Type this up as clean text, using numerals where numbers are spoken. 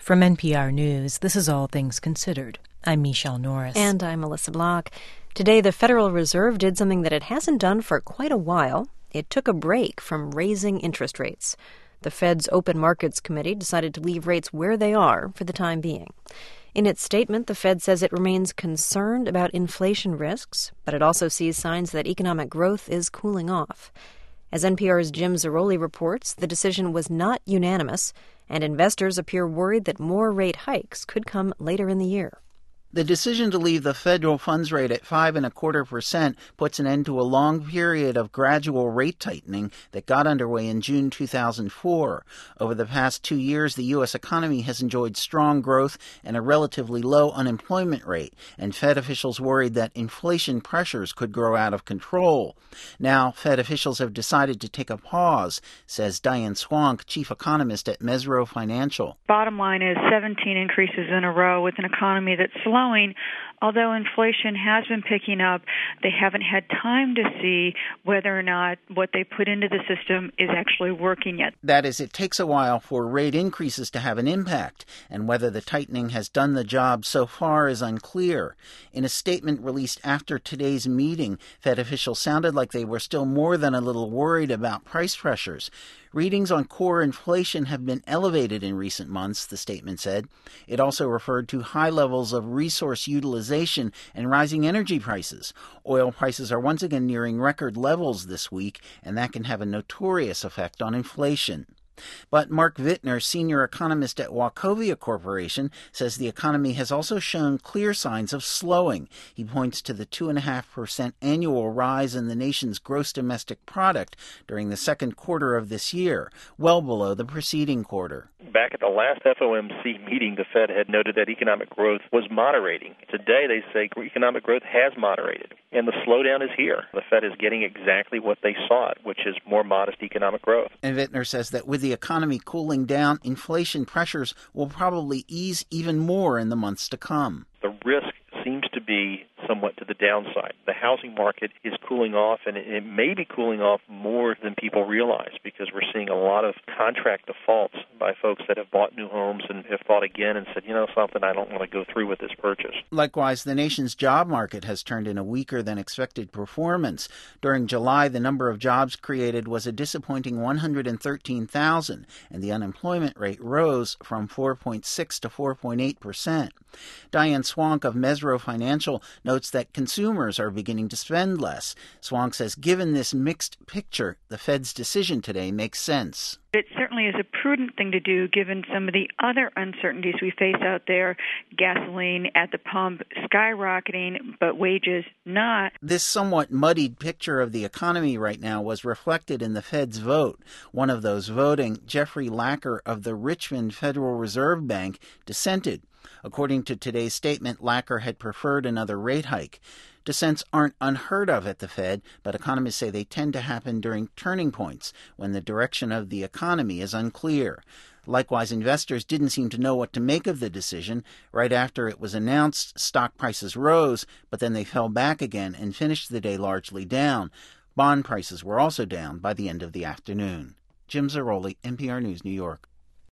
From NPR News, this is All Things Considered. I'm Michelle Norris. And I'm Melissa Block. Today, the Federal Reserve did something that it hasn't done for quite a while. It took a break from raising interest rates. The Fed's Open Markets Committee decided to leave rates where they are for the time being. In its statement, the Fed says it remains concerned about inflation risks, but it also sees signs that economic growth is cooling off. As NPR's Jim Zarroli reports, the decision was not unanimous, and investors appear worried that more rate hikes could come later in the year. The decision to leave the federal funds rate at 5.25% puts an end to a long period of gradual rate tightening that got underway in June 2004. Over the past 2 years, the U.S. economy has enjoyed strong growth and a relatively low unemployment rate, and Fed officials worried that inflation pressures could grow out of control. Now, Fed officials have decided to take a pause, says Diane Swonk, chief economist at Mesirow Financial. Bottom line is 17 increases in a row with an economy that's slowing. Although inflation has been picking up, they haven't had time to see whether or not what they put into the system is actually working yet. That is, it takes a while for rate increases to have an impact, and whether the tightening has done the job so far is unclear. In a statement released after today's meeting, Fed officials sounded like they were still more than a little worried about price pressures. Readings on core inflation have been elevated in recent months, the statement said. It also referred to high levels of resource utilization and rising energy prices. Oil prices are once again nearing record levels this week, and that can have a notorious effect on inflation. But Mark Wittner, senior economist at Wachovia Corporation, says the economy has also shown clear signs of slowing. He points to the 2.5% annual rise in the nation's gross domestic product during the second quarter of this year, well below the preceding quarter. Back at the last FOMC meeting, the Fed had noted that economic growth was moderating. Today, they say economic growth has moderated, and the slowdown is here. The Fed is getting exactly what they sought, which is more modest economic growth. And Wittner says that with the economy cooling down, inflation pressures will probably ease even more in the months to come. The risk seems to be somewhat to the downside. The housing market is cooling off, and it may be cooling off more than people realize because we're seeing a lot of contract defaults by folks that have bought new homes and have thought again and said, you know something, I don't want to go through with this purchase. Likewise, the nation's job market has turned in a weaker than expected performance. During July, the number of jobs created was a disappointing 113,000, and the unemployment rate rose from 4.6 to 4.8%. Diane Swonk of Mesirow Financial notes that consumers are beginning to spend less. Swonk says given this mixed picture, the Fed's decision today makes sense. It certainly is a prudent thing to do given some of the other uncertainties we face out there, gasoline at the pump skyrocketing, but wages not. This somewhat muddied picture of the economy right now was reflected in the Fed's vote. One of those voting, Jeffrey Lacker of the Richmond Federal Reserve Bank, dissented. According to today's statement, Lacker had preferred another rate hike. Dissents aren't unheard of at the Fed, but economists say they tend to happen during turning points, when the direction of the economy is unclear. Likewise, investors didn't seem to know what to make of the decision. Right after it was announced, stock prices rose, but then they fell back again and finished the day largely down. Bond prices were also down by the end of the afternoon. Jim Zarroli, NPR News, New York.